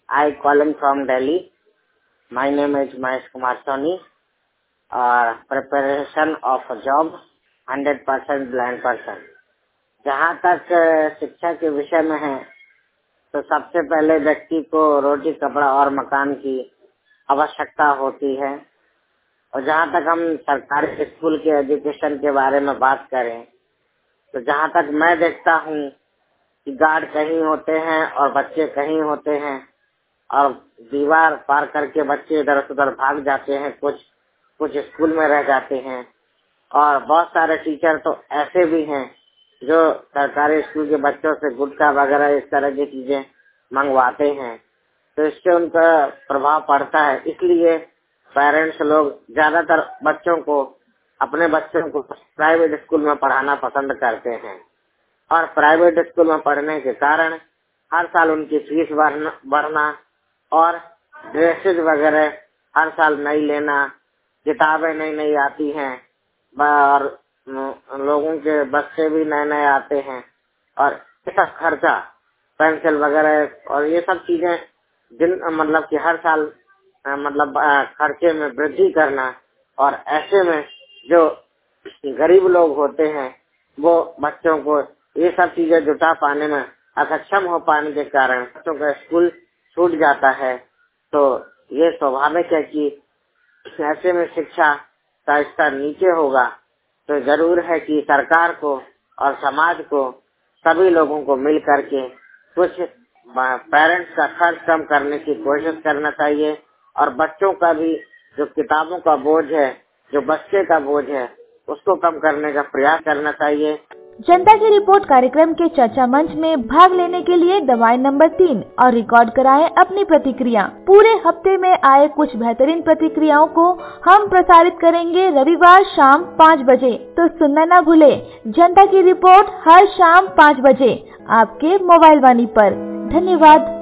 I calling from Delhi. My name is Mahesh Kumar Soni. Preparation of a job 100% blind person. जहाँ तक शिक्षा के विषय में है तो सबसे पहले व्यक्ति को रोटी कपड़ा और मकान की आवश्यकता होती है। और जहाँ तक हम सरकारी स्कूल के एजुकेशन के बारे में बात करें तो जहाँ तक मैं देखता हूँ कि गार्ड कहीं होते हैं और बच्चे कहीं होते हैं और दीवार पार करके बच्चे इधर उधर भाग जाते हैं, कुछ स्कूल में रह जाते हैं। और बहुत सारे टीचर तो ऐसे भी हैं जो सरकारी स्कूल के बच्चों से गुटखा वगैरह इस तरह की चीजें मंगवाते हैं, तो इससे उनका प्रभाव पड़ता है। इसलिए पेरेंट्स लोग ज्यादातर अपने बच्चों को प्राइवेट स्कूल में पढ़ाना पसंद करते हैं। और प्राइवेट स्कूल में पढ़ने के कारण हर साल उनकी फीस बढ़ना और ड्रेसेज वगैरह हर साल नई लेना, किताबें नई आती हैं और लोगों के बच्चे भी नए आते हैं और ये सब खर्चा पेंसिल वगैरह और ये सब चीजें मतलब कि हर साल खर्चे में वृद्धि करना। और ऐसे में जो गरीब लोग होते हैं वो बच्चों को ये सब चीजें जुटा पाने में अक्षम हो पाने के कारण बच्चों का स्कूल छूट जाता है। तो ये स्वाभाविक है कि ऐसे में शिक्षा का स्तर नीचे होगा। तो जरूर है कि सरकार को और समाज को सभी लोगों को मिल करके कुछ पेरेंट्स का खर्च कम करने की कोशिश करना चाहिए और बच्चों का भी जो किताबों का बोझ है, जो बच्चे का बोझ है, उसको कम करने का प्रयास करना चाहिए। जनता की रिपोर्ट कार्यक्रम के चर्चा मंच में भाग लेने के लिए दबाएं नंबर 3 और रिकॉर्ड कराएं अपनी प्रतिक्रिया। पूरे हफ्ते में आए कुछ बेहतरीन प्रतिक्रियाओं को हम प्रसारित करेंगे रविवार शाम 5 बजे। तो सुनना न भूले, जनता की रिपोर्ट हर शाम 5 बजे आपके मोबाइल वाणी पर। धन्यवाद।